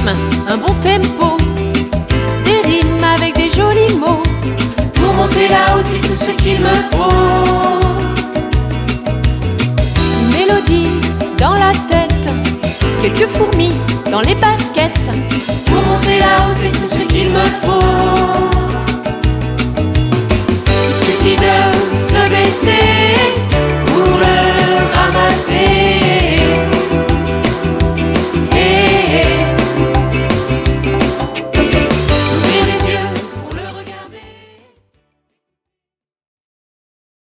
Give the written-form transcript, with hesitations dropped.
rythme, un bon tempo, des rimes avec des jolis mots. Pour monter là-haut, c'est tout ce qu'il me faut. Une mélodie dans la tête, quelques fourmis dans les bassins.